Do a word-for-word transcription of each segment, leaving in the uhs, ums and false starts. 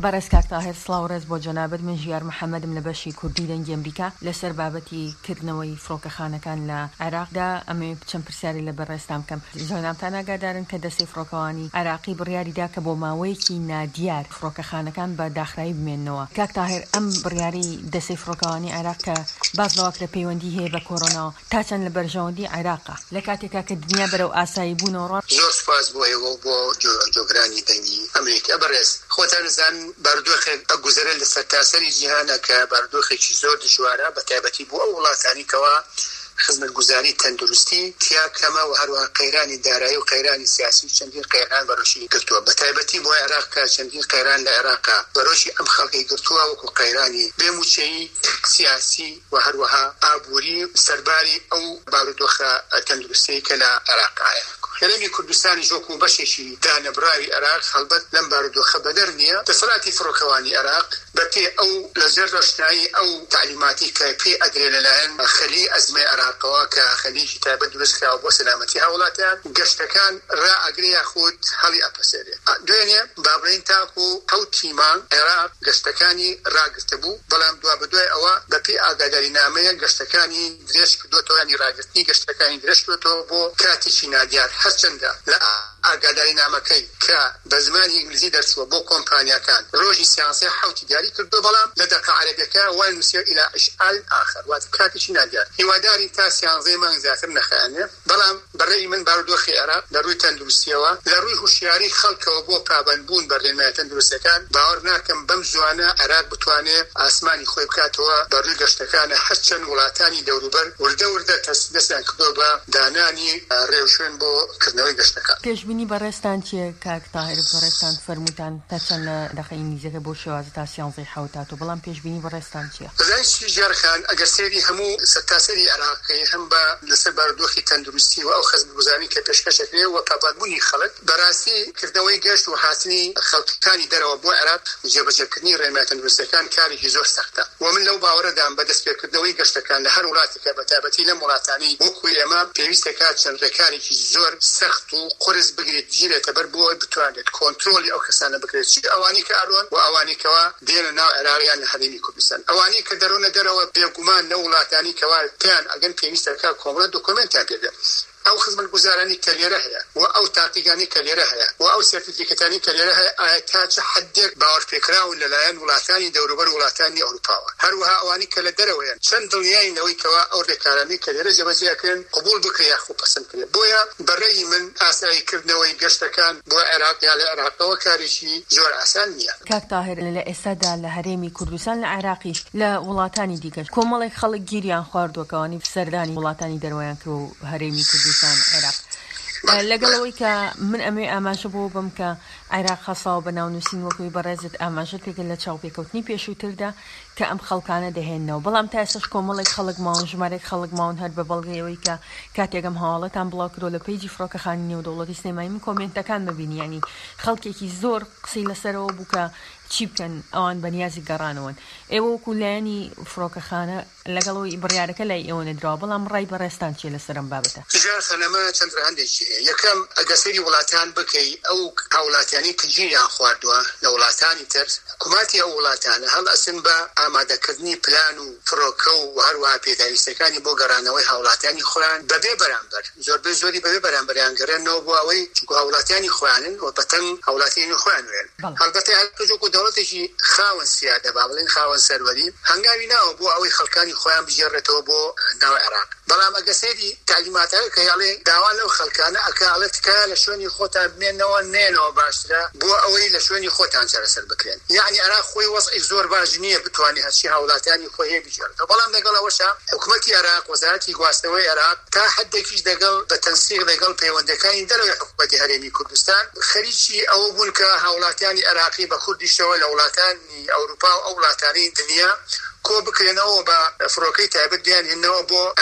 بەڕێز کاک تاهیر سڵاو ڕێز بۆ جەنابەت. من ژیار محەممەدم لە بەشی کوردی دەنگی ئەمریکا لەسەر بابەتی کردنەوەی فڕۆکەخانەکان لە عێراقدا ئەمێ چەند پرسیاری لە بەڕێستان بکەم. زۆرنامتان ئاگادارن کە دەستەی فڕۆکەوانی عێراقی بڕیاریدا کە بۆ ماوەیەکی نادیار فڕۆکەخانەکان بە داخرایی بمێننەوە. کاک تاهیر ئەم بڕیاری دەستەی فڕۆکەوانی عێراق کە باز لەوەکرە پەیوەندی هەیە بە کۆڕۆنا تا چەند لە بەرژەوەندی عێراقا لە کاتێکا کە دنیا بەرەو ئاسایی بوونەوە. زۆر سپاس بۆ ئێوە بۆ جۆگرانی دەنگی ئەمریکا. بەڕێز خۆتان نزان بەردۆخێک ئەگوزەرە لە سەرتاسەری جیهانە کە بەردۆخێکی زۆر دژوارە بە تایبەتی بۆ ئەو وڵاتانی کەوا خزمەتگوزاری تەندروستی تیا کەمە و هەروەها قەیرانی دارایی و قەیرانی سیاسی چەندین قەیران بەرۆشی گرتووە. بە تایبەتی بۆ عێراق کە چەندین قەیران لە عێراقا بەرۆشی ئەم خەڵکی گرتووە وەکو قەیرانی بێموچەیی سیاسی و هەروەها ئابووری سەرباری ئەو بارودۆخە تەندروستی کە لە عێراقایە. هەرێمی کوردستانی ژۆکو بەشێکی دانەبراوی عێراق هەڵبەت لەم بارودۆخە بەدەر نییە. دەسەڵاتی فڕۆکەوانی عێراق بەپێ ئەو لەژێر ڕۆشنایی ئەو تعلیماتی کە پێ ئەدرێ لەلایەن خەلی ئەزمەی عێراقەوە کە خەلیکی تایبەت دروست کراوە بۆ سەلامەتی هاوڵاتیان گەشتەکان ڕائەگرێ یاخود هەڵی ئەپەسێرێ. دوێنێ بابڕین تاکو ئەو تیمان عێراق گەشتەکانی ڕاگرتە بوو، بەڵام دوا بەدوای ئەوە بەپێ ئاگاداری نامەیە گەشتەکانی درێژ کردوێتەوە، ینی ڕاگرتنی گەشتەکانی درێژ کردوێتەوە بۆ کاتێکی نادیار. هەرچەندە لە ئاگاداری نامەکەی کە بە زمانی ئینگلیزی دەرچووە بۆ کۆمپانیاکان ڕۆژی سیانسێ حوتی دیاری کردو، بەڵام لە دەقە عەرەبیەکە وای نووسێ ئیلا ئیشعال ئاخر، واتە کاتێکی نادیار. هیواداری تا سیانزەی مانگ زیاتر نەخایەنێ، بەڵام بەڕێی من بارودۆخی عێراق لە ڕووی تەندروستیەوە لە ڕووی هوشیاری خەڵکەوە بۆ پابەندبوون بەڕێنمای تەندروستەکان باوەڕ ناکەم بەم زوانە عێراق بتوانێت ئاسمانی خۆی بکاتەوە بەڕووی گەشتەکانە. هەرچەند وڵاتانی دەوروبەر وردە وردە دەستیان کردووە بە دانانی ڕێوشوێن بۆ کردنەوەی گەشتەکان. پێشبینی بەڕێستان چیە کاک تاهیر؟ بەڕێستان فەرمووتان تا چەند لە دەقەی ئینگلیزیەکە بۆ شێوازە تا سیانزەی حوتاتەوە، بەڵام پێشبینی بەڕێستان چیە؟ بەزانشی ژێرخان ئەگەر سێری هەموو سەرتاسەری عێراقی هەم بە لەسەر بارودۆخی تەندروستی و ئەو خزمەتگوزاری کە پێشکەشەکرێ و پابەندبوونی خەڵک بەڕاستی کردنەوەی گەشت و هاتنی خەڵکانی دەرەوە بۆ عێراق جێبەجێکردنی ڕێنمای تەندروستەکان کارێکی زۆر سەختە و من لەو باوەڕەدام بە دەستپێکردنەوەی گەشتەکان لە هەر وڵاتێکە بە تایبەتی لەم وڵاتانی وەکو ئێمە پێویستە کات چەند ڕێکارێکی زۆر سەخت و قرس بگرێت گیرێتە بەر بۆ بتوانێت کۆنتڕۆلی ئەو کەسانە بکرێت، چی ئەوانی کە ئەڕۆن و ئەوانی کەوا دێنە ناو عێراقیان لە هەرێمی کوردستان. ئەوانی کە دەڕۆنە دەرەوە بێگومان لە وڵاتانی کەوا پێیان ئەگەن پێویستە کە کۆمەڵە دۆکۆمنتیان پێدێت. ئەو خزمەتگوزارانی کە لێرە هەیە و ئەو تاقیگانی کە لێرە هەیە و ئەو سێرتیفیکەتانی کە لێرە هەیە ئایا تا چه حدێک باوەڕپێکراون لەلایەن وڵاتانی دەوروبەر وڵاتانی ئەوروپاوە. هەروەها ئەوانی کە لە دەرەوەیان چەند دڵنیاینەوەی کەوا ئەو ڕێکارانی کە لێرە جێبەجێکردن قبول بکرێ یاخۆ پەسەند کرێت. بۆیە بەڕێی من ئاساییکردنەوەی گەشتەکان بۆ عێراق یا لە عێراقەوە کارێکی زۆر ئاسان نییە. کاک تاهیر لە ئێستادا لە هەرێمی کوردستان لە عێراقیش لە وڵاتانی دیکەش کۆمەڵێک خەڵک گیریان خواردووەکەوانی سەردانی وڵاتانی دەروایان کرد و هەرێمی کوردستان عێراق. لەگەڵەوەی کە من ئەمێ ئاماژە بۆ بم کە عێراق خەساوە بە ناونووسین وەکوی بەڕێزت ئاماژە تێگەل لە چاوپێکەوتنی پێشووتردا کە ئەم خەڵکانە دەهێننەوە، بەڵام تا ئێستاش کۆمەڵێک خەڵک ماون ژمارەی خەڵک ماون هەر بە بەڵگەیەوەی کە کاتێکم هەواڵەتان بڵاو کردۆ لە پیجی فڕۆکەخانی نێودەوڵەتی سینەمایی من کۆمنتەکان ببینی، ینی خەڵکێکی زۆر قسەی لەسەرەوە بوو کە چی بکەن ئەوان بەنیازی گەڕانەوەن. ئێوە وەکو لایەنی فڕۆکەخانە لەگەڵەوەی بڕیارەکە لای ئێوە نەدراوە، بەڵام ڕای بەڕێستان چیە لەسەرم بابەتە؟ ژارخەنەمە چەند ڕەهەندێکی هەیە. یەکەم ئەگەر سەیری وڵاتان بکەی ئەو هاوڵاتیانی کە گیریان خواردووە لە وڵاتانی تر، حکوماتی ئەو وڵاتانە هەڵ ئەسن بە ئامادەکردنی پلان و فڕۆکە و هەروەها پێداویستەکانی بۆ گەڕانەوەی هاوڵاتیانی خۆیان بەبێ بەرامبەر زۆربەی زۆری بەبێ بەرامبەریان گەڕێنەوە بۆ ئەوەی چونکە هاوڵاتیانی خۆیانن و بەتەن هاوڵاتیانی خۆیان وێن. هەڵبەتە هەرکەجۆک و دەوڵەتێکی خاوەن سیادە با بڵێن خاوەن سەروەری هەنگاوی ناوە بۆ ئەوەی خەڵکانی خۆیان بژێڕێتەوە بۆ ناو عێراق. بەڵام ئەگە سەیری تعلیماتەکە کە هەڵێ داوا لەو خەڵکانە ئەکا ئەڵێ تکایە لە شوێنی خۆتان بمێنەوە نێنەوە باشترە بۆ ئەوەی لە شوێنی خۆتان چارەسەر بکرێن. یعنی عێراق خۆی وەزعی زۆر باش نییە بتوانێت هەرچی هاوڵاتیانی خۆی هەیە بژێڕێتەوە. بەڵام لەگەڵ ئەوەشە حکوومەتی عێراق وەزارەتی گواستنەوەی عێراق تا حدێکیش دەگەڵ بە تەنسیق لەگەڵ پەیوەندەکانی دەرەوەی حکوومەتی هەرێمی کوردستان خەریکی ئەوە بوون کە هاوڵاتیانی عێراقی بە کوردیشەوە لە وڵاتانی ئەوروپا و ئەو وڵاتانی دنیا کۆ بکرێنەوە بە فڕۆکەی تایبەت بیانهێنەوە بۆ عێراق.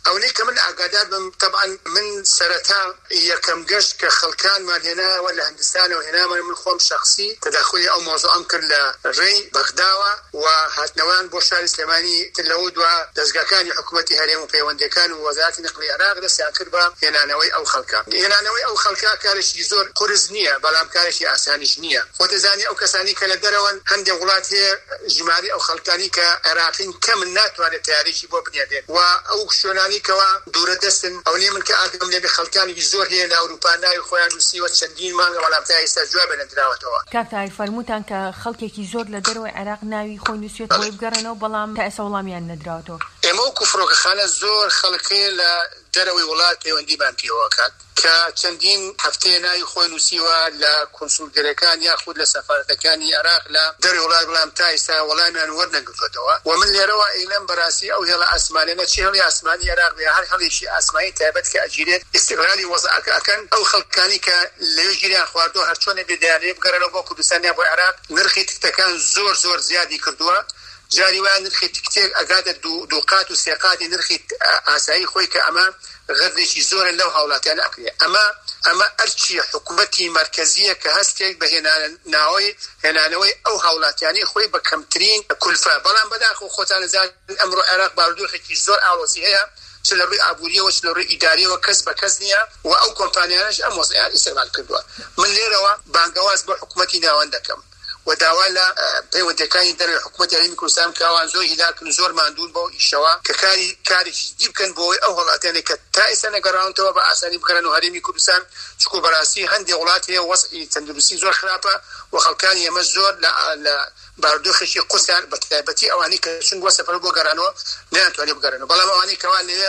ئەوەی کە من ئاگادار بم طبعا من سەرەتا یەکەم گەشت کە خەڵکانمان هێناوە لە هەندستانەوە هێنامان من خۆم شخصی تداخلی ئەو مۆزوعەم کرد لە ڕێی بەغداوە و هاتنەوەیان بۆ شاری سلێمانی لەوە دووە دەستگاکانی حکوومەتی هەرێم و پەیوەندەکان و وەزارەتی نقلی عێراق دەستیان کرد بە هێنانەوەی ئەو خەڵکە هێنانەوەی ئەو خەڵکە کارێکی زۆر قورس نییە بەڵام کارێکی ئاسانیش نییە خۆ دەزانی ئەو کەسانی کە لە دەرەوەن هەندێک وڵات هەیە ژماری ئەو خەڵکانی کە عێراقین کەم ناتوانێت تیارێکی بۆ بنێدێت و ئەو شوێنانی کەوا دوورە دەستن ئەو نیە من کە ئاگام لێبێ خەڵکانی زۆر هەیە لە ئەوروپا ناوی خۆیان نووسیوە چەندین مانگە بەڵام تا ئێستا جواب نەدراوەتەوە. کاک تاهیر فەرمووتان کە خەڵکێکی زۆر لە دەرەوەی عێراق ناوی خۆی نووسێت بۆی بگەڕێنەوە بەڵام تا ئێستا وەڵامیان نەدراوەتەوە. ئێمە وەکو فڕۆکەخانە زۆر خەڵکی لە دەرەوەی وڵات پەیوەندیمان پێوە کات کە چەندین هەفتەیە ناوی خۆی نووسیوە لە کۆنسولگەرەکان یاخود لە سەفارەتەکانی عێراق لە دەرەوەی وڵات بەڵام تا ئێستا وەڵامیان وەرنەگرتووەتەوە و من لێرەوە ئەیلەم بەڕاستی ئەو هێڵە ئاسمانیانە چی هەڵی ئاسمانی عێراق بێ هەر هەڵێکی ئاسمانی تایبەت کە ئەگیرێت ئیستیغلالی وەزعەکە ئەکەن ئەو خەڵکانی کە لەوێ گیریان خواردووە هەر چۆنە بێدیانەیە بگەڕێنەوە بۆ کوردستان یا بۆ عێراق نرخی تکتەکان زۆر زۆر زیادی کردووە جاری وایە نرخی تکتێک ئەگاتە دووقات و سێقاتی نرخی ئاسایی خۆی کە ئەمە غەردێکی زۆرە لەو هاوڵاتیان ئەکرێ ئەمە ئەمە ئەرچی حکوومەتی مرکزیە کە هەستێک بە هێنانەوەی هێنانەوەی ئەو هاوڵاتیانی خۆی بە کەمترین کولفە بەڵام بەداخەوە خۆتان دەزانن ئەمڕۆ عێراق بارودۆخێکی زۆر ئاڵۆزی هەیە چ لە ڕووی ئابووریەوە چ لە ڕووی ئیداریەوە کەس بە کەس نییە و ئەو کۆمپانیانەش ئەم وەزعیان ئیستعمال کردووە من لێرەوە بانگەواز بە حکوومەتی ناوەند دەکەم و داوا لە پەیوەندەکانی دەرەوەی حکوومەتی هەرێمی کوردستان کاوان زۆر هیدارکردن زۆر ماندوون بۆ ئیشەوە کە کاری کارێکی جدی بکەن بۆەوەی ئەو وڵاتیانێک کە تا ئێستا نەگەڕاونەتەوە بە ئاسانی بکەن و هەرێمی کوردستان چکو بەڕاستی هەندێک وڵات هەیە وەزعی تەندروستی زۆر خراپە و خەڵکانی ئێمە زۆر لە بارودۆخێکی قورسیان بە تایبەتی ئەوانەی کە چون بۆ سەفەر بۆ گەڕانەوە نەیانتوانێت بگەڕێنەوە بەڵام ئەوانەی کەوان لێوێ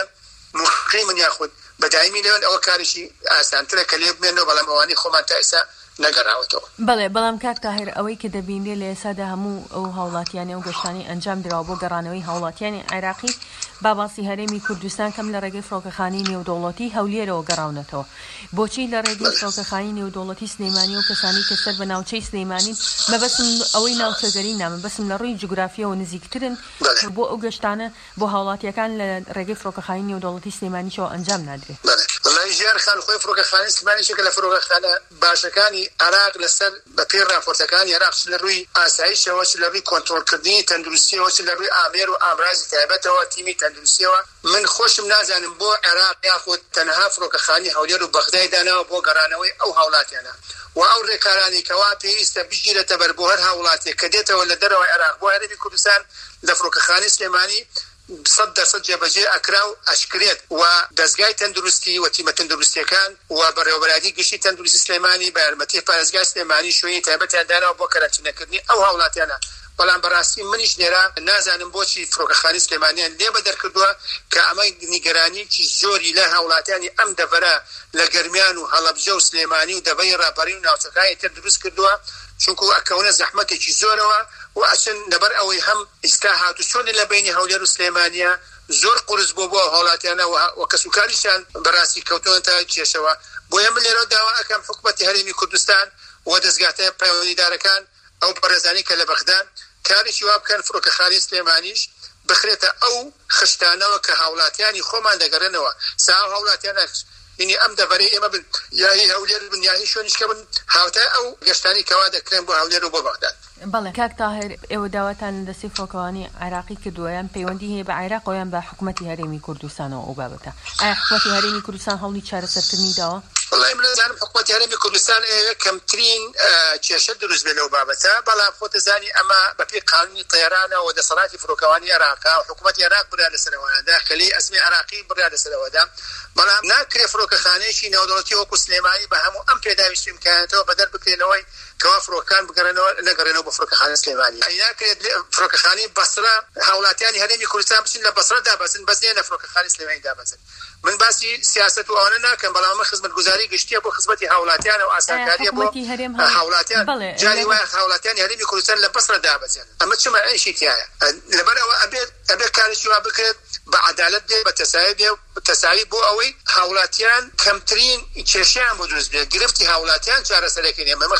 مقیمن یاخود بەدایمی لێوێن ئەوە کارێکی ئاسانترە کە لێ بمێنەوە بەڵام ئەوانەی خۆمان تا ئێستا نەگەڕاوەتەوە. بەڵێ بەڵام کاک تاهیر ئەوەی کە دەبینێ لە ئێسادا هەموو ئەو هاوڵاتیانی ئەو گەشتانی ئەنجام درراوە بۆ گەڕانەوەی هاوڵاتیانی عێراقی باباسی هەرێمی کوردستان کەم لە ڕێگەی فڕۆکەخانەی نێودەوڵەتی هەولێرەوە گەڕاونەتەوە بۆچی لە ڕێگەی فڕۆکەخانەی نێودەوڵەتی سلێمانی و کەسانی کە سەر بە ناوچەی سلێمانین مەبەسم ئەوەی ناوچەگەری نامە بەسم لە ڕووی جوگرافیەوە نزیکترن بۆ ئەو گەشتانە بۆ هاوڵاتیەکان لە ڕێگەی فڕۆکەخانەی نێودەوڵەتی سلێمانیشەوە ئەنجام نادرێت. والله ژیان خان خۆی فڕۆکەخانەی سلێمانیشێکە لە فڕۆکەخانە باشەکانی عێراق لەسەر بە پێی راپۆرتەکانی عێراق چ لە ڕووی ئاسایشەوە چ لە ڕووی کۆنتڕۆڵکردنی تەندروستیەوە چ لە ڕووی ئامێر و ئامڕازی تایبەتەوە تیمی تەندروستیەوە من خۆشم نازانم بۆ عێراق یاخود تەنها فڕۆکەخانەی هەولێر و بەغدای داناوە بۆ گەڕانەوەی ئەو هاوڵاتیانە و ئەو ڕێکارانی کەوا پێویستە بگیرێتە بەر بۆ هەر هاوڵاتێک کە دێتەوە لە دەرەوەی عێراق بۆ هەرێمی کوردستان لە فڕۆکەخانەی سلێمانی صد دەرسەد جێبەجێ ئەکرا و ئەشکرێت و دەستگای تەندروستی و تیمە تەندروستیەکان و بەڕێوەبەرادی گشتی تەندروستی سلێمانی بە یارمەتی پارێزگای سلێمانی شوێنی تایبەتیان داناوە بۆ کەرەچینەکردنی ئەو هاوڵاتیانە بەڵام بەڕاستی منیش لێرە نازانم بۆچی فڕۆکەخانەی سلێمانیان لێ بەدەرکردووە کە ئەمە نیگەرانیی زۆری لە هاوڵاتیانی ئەم دەڤەرە لە گەرمیان و هەڵەبجە و سلێمانی و دەبەی ڕاپەڕی و ناوچەکانی تر دروست کردووە چونکو ئەکەونە زەحمەتێکی زۆرەوە و ئەچن لەبەر ئەوەی هەم ئێستا هاتو چۆن لە بینی هەولێر و سلێمانیە زۆر قورس بۆ بۆ هاوڵاتیانە و کەسوکاریشان بەڕاستی کەوتۆن تا کێشەوە بۆیە من لێرە داوا ئەکەم حکوومەتی هەرێمی کوردستان و دەستگاتە پەیوەندیدارەکان ئەو بەڕێزانی کە لە بەغدان کاریشی وا بکەن فڕۆکەخانەی سلێمانیش بخرێتە ئەو خشتانەوە کە هاوڵاتیانی خۆمان دەگەڕێنەوە ساو هاوڵاتیانە اینی ئەم دەبەرەی ئێمە بن یاهی هەولێر بن یاهی شوێنیشکە بن هاوتە ئەو گەشتانی کەوا دەکرێن بۆ هەولێر و بۆ بەغداد. بەڵێ کاک تاهیر ئێوە داواتان لە دەستی فڕۆکەوانی عێراقی کردووەیان پەیوەندی هەیە بە عێراق یان بە حکوومەتی هەرێمی کوردستانەوە ئەو بابەتە ئایا حکوومەتی هەرێمی کوردستان هەوڵی چارەسەرکردنی داوە؟ والله من زانم حکوومەتی هەرێمی کوردستان کەمترین کێشە دروست بێ لەو بابەتە بەڵام خۆتە زانی ئەمە بەپێی قانونی طیرانە و دەسەڵاتی فڕۆکەوانی عێراقا و حکوومەتی عێراق بڕا لەسەرەوەدا داخلی ئەسمی عێراقی بڕا لەسەرەوەدا بەڵام ناکرێ فڕۆکەخانەیەکی نێودەوڵەتی وەکو سلێمانی بە هەموو ئەم پێداویستی امکاناتەوە بەدەر بکرێنەوەی کەوا فڕۆکەکان بگەڕێنەوە نەگەڕێنەوە بۆ فڕۆکەخانەی سلێمانی ناکرێت فڕۆکەخانەی بەسرە هاوڵاتیانی هەرێمی کوردستان بچین لە بەسرە دابەزن بەس نێ لە فڕۆکەخانەی سلێمانی دابەزن من باسی سیاست و ئەوانە ناکەم بەڵام ئەمە خزمەتگوزاری گشتیە بۆ خزمەتی هاوڵاتیان و ئاسانکاریە بۆ هاوڵاتیان جاری وایە هاوڵاتیانی هەرێمی کوردستان لە بەسرە دابەزن ئەمە چما ئەیشی تایە لەبەرەوە ئەبێت ئەبێت کارێکی وا بکرێت بە عەدالەت بێ بە تەساوی بێ تەساوی بۆ ئەوەی هاوڵاتیان کەمترین کێشیان بۆ دروست بێت گرفتی هاوڵاتیان چارەسەرەکەین ئەمە خزمەتی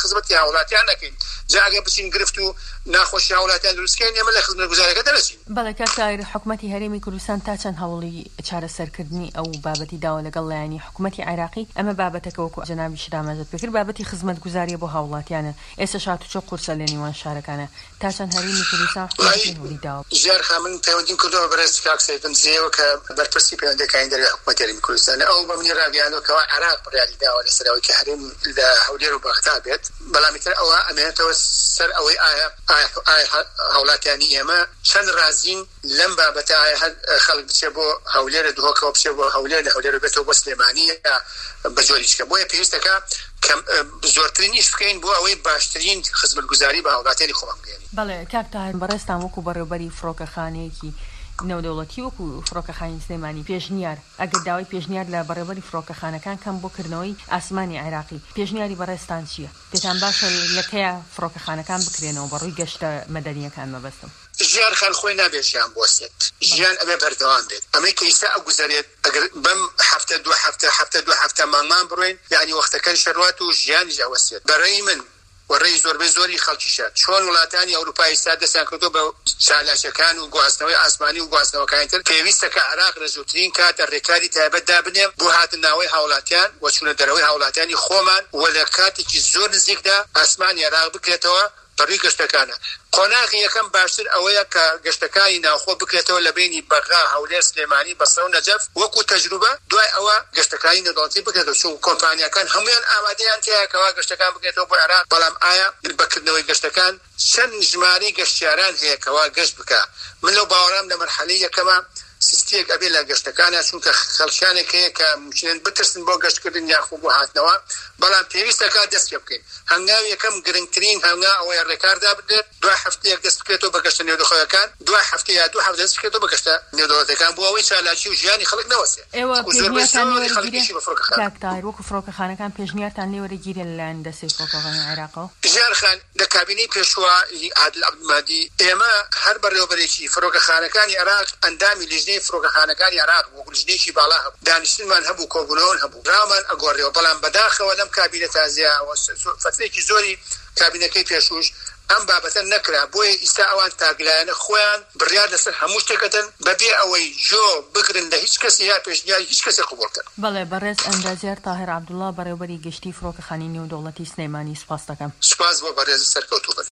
هاوڵاتیان نەکەین جاگە بچین گرفت و ناخۆشی هاوڵاتیان دروستکەین ئێمە لە خزمەتگوزاریەکە دەرەچین. بەڵێ کاکتایر حکوومەتی هەرێمی کوردستان تا چەند هەوڵی چارەسەرکردنی ئەو بابەتی داوە لەگەڵ لایەنی حکوومەتی عێراقی ئەمە بابەتەکە وەکو جەنابی شرامەزت پێکرد بابەتی خزمەتگوزاریە بۆ هاوڵاتیانە ئێستا شاتوچۆ قورسە لە نێوان شارەکانە تا چەند هەرێمی کوردستان حکوومەتی هەوڵی داوە. ژیار خامن پەیوەندیم کردەوە بەڕێز کاک سەیفم زێوە کە بەرپرسی پەیوەندەکانی دەرەوەی حکوومەتی هەرێمی کوردستان ئەو بە منی ڕاگەیاندەوە عێراق بڕیاری داوە لەسەرەوەی کە هەرێم لە هەولێر و بەغدا بێت بەڵامی تر ئەوە ئەمێنێتەوە سەر ئەوەی ئایا هاوڵاتیانی ئێمە چەند رازین لەم بابەتە ئایا خەڵک بچێ بۆ هەولێرە دووهۆکەوە بچێ بۆ هەولێر لە هەولێر بێتەوە بۆ سلێمانی بە جۆریشکە بۆیە پێویستەکە زۆرترین ئیش بکەین بۆ ئەوەی باشترین خزمەتگوزاری بە هاوڵاتیانی خۆمان بگەێنین. بەڵێ کاکتاهر بەڕێستان وەکو بەڕێوەبەری فڕۆکەخانەیەکی نێودەوڵەتی وەکو فڕۆکەخانەی سلێمانی پێشنیار ئەگەر داوای پێشنیار لە بەڕێوەبەری فڕۆکەخانەکان کەم بۆ کردنەوەی ئاسمانی عێراقی پێشنیاری بەڕێستان چییە؟ پێتان باشە لەکەیە فڕۆکەخانەکان بکرێنەوە بەڕووی گەشتە مەدەنیەکان مەبەستم. ژیان خەل خۆی نابێت ژیان بۆسێت ژیان ئەبێ بەردەوام بێت ئەمەی کە ئیستا ئەگوزارێت ئەگەر بەم هەفتە دو هەفتە هەفتە دو هەفتە مانگمان بڕۆین یعنی وەختەکەی شەروات و ژیانیش ئەوەسێت بەڕێی من وەڕێی زۆربەی زۆری خەڵکیشە چۆن وڵاتانی ئەوروپای ئێستا دەستیان کردو بە چالاکیەکان و گواستنەوەی ئاسمانی و گواستنەوەکانی تر پێویستە کە عێراق لە زووترین کاتە ڕێکاری تایبەت دابنێ بۆ هاتنناوەی هاوڵاتیان و چوونە دەرەوەی هاوڵاتیانی خۆمان و لە کاتێکی زۆر نزیکدا ئاسمانی عێراق بکرێتەوە بەڕووی گەشتەکانە. قۆناغی یەکەم باشتر ئەوەیە کە گەشتەکانی ناوخۆ بکرێتەوە لە بینی بەغا هەولێر سلێمانی بەسڕە و نەجەف وەکو تەجروبە دوای ئەوە گەشتەکانی نێودەوڵەتی بکرێتەوە چون کۆمپانیاکان هەمویان ئامادەیان تیاکەوە گەشتەکان بکرێتەوە بۆ عێراق بەڵام ئایا بەکردنەوەی گەشتەکان چەند ژمارەی گەشتیاران هەیەکەوە گەشت بکە. من لەو باوەڕام لە مەرحەلەی یەکەمە سیستەیەک ئەبێ لە گەشتەکانە چونکە خەڵکیانێک هەیە کە ممکنن بترسن بۆ گەشتکردن یاخۆ بۆ هاتنەوە بەڵام پێویستە کات دەست پێ بکەین. هەنگاوی یەکەم گرنگترین هەنگا ئەوەیە ڕێکاردا بدرێت دوای هەفتەیەک دەست بکرێتەوە بە گەشتە نێودەخۆیەکان دوای هەفتە یا دوو هەفتە دەست بکرێتەوە بە گەشتە نێودەوڵەتیەکان بۆ ئەوەی چالاکی و ژیانی خەڵک نەوەسێ. ئێوە پێشنیارتان وەکو فڕۆکەخانەکان پێشنیارتان لێ وەرەگیرێ لەلایەن دەستەی فڕۆکەخانەی عێراقەوە؟ ژیار خان لە کابینەی پێشوا عادل عەبدولمادی ئێمە هەر بەڕێوەبەرێکی فڕۆکەخانەکانی عێراق ئەندامی لیژنەی فڕۆکەخانەکانی عێراق وەکو لیژنەیەکی باڵا هەبوو دانیشتنمان هەبوو کۆبوونەوەن هەبوو رامان ئەگۆڕێەوە بەڵام بەداخەوە لەم کابینە تازیە فترێکی زۆری کابینەکەی پێشوش ئەم بابەتە نەکرا بۆیە ئیستا ئەوان تاگلایەنە خۆیان بڕیار لەسەر هەموو شتێکەکەن بەبێ ئەوەی جۆ بگرن لە هیچ کەسی یا پێشنیاری هیچ کەسێک قبوڵ کەن. بەڵێ بەڕێز ئەندازیار تاهیر عەبدوڵڵا بەڕێوەبەری گەشتی فڕۆکەخانەی نێودەوڵەتی سلێمانی سوپاس دەکەم. سوپاس بۆ بەڕێز سەرکەوتوو.